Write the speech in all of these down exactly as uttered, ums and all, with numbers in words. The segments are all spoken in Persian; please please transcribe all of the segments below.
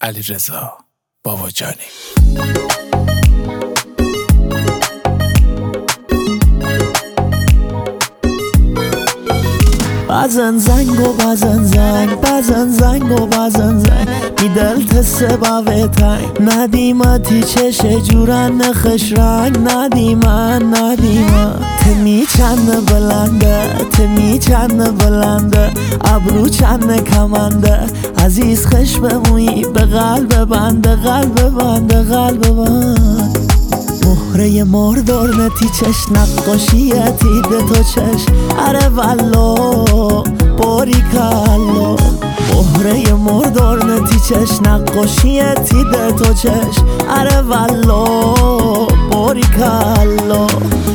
علیرضا باواجانی. بزن زنگ و بزن زنگ بزن زنگ و بزن زنگ می دل تسبه تنگ ندیمتی چش جورن نخش رنگ ندیمن ندیمن تمی چند بلنده تمی چند بلنده ابرو چند کمنده عزیز خش بمویی به قلب بنده قلب بنده قلب بند مهره مردار نتی چش نقاشیتی ده تو چش اره والو باریکالو مهره مردار نتی چش نقاشیتی ده تو چش اره والو باریکالو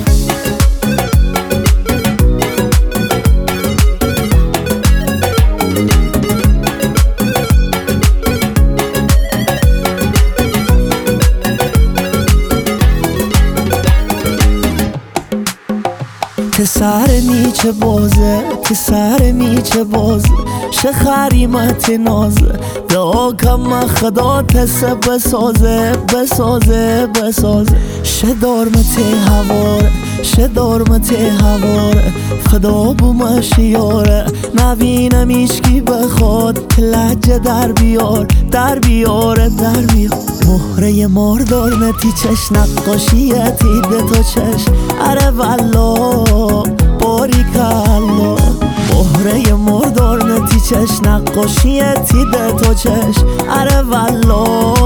که سر میچه بازه که سر میچه بازه شه خریمت نازه دعا کم خدا تسه بسازه بسازه بسازه شه دارمت هواره شه دارمت هواره خدا بومش یاره نبینم ایشکی بخواد که لجه در بیار در بیاره در بیار مهره ماردار نتی چش نقاشیتی ده تو چش اره والله باریکالله مهره مردار نتی چش نقاشیتی ده تو چش اره والله